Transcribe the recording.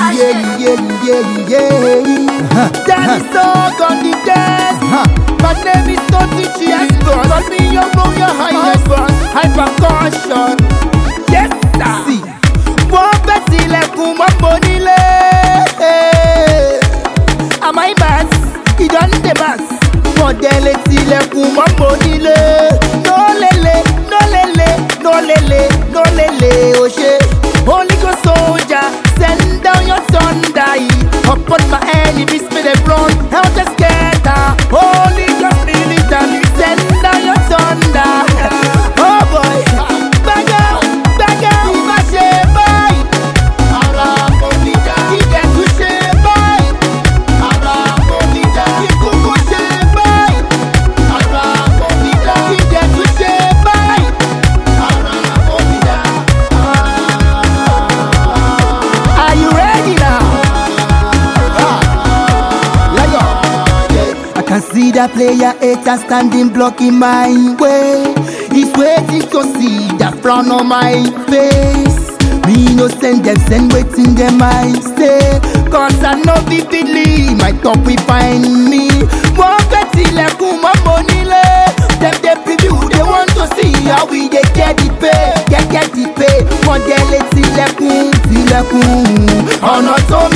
Danny Song on the desk. My name is Totichi Boss. Call me your royal highness boss. Hyper caution. Yes sir. See, wọ́n fẹ́ tilẹ̀kùn mọ́ Bonile. Am I bass? Ìdánilé bass. Mọ̀dẹ́lẹ̀ tilẹ̀kùn mọ́ Bonile. No lele, no lele, no lele, no lele, oh shit. Holy Ghost soldier, send down your thunder. Upon my enemies, may they run, helter scatter. Holy Ghost military, send down your thunder. Oh boy, back out, my shame boy. He get to shame boy. He kuku shame boy. He get to shame boy. Are you ready now? I can see that player hater standing blocking my way. He's waiting to see that frown on my face. Me no send them, send waiting them I stay. Cause I know vividly my top will find me. Won't get tilẹ̀kùn mọ́ Bonile. Them they preview, they want to see how we they get the pay. Get the pay. Mọ̀dẹ́lẹ̀ tilẹ̀kùn. Ọ̀nà tó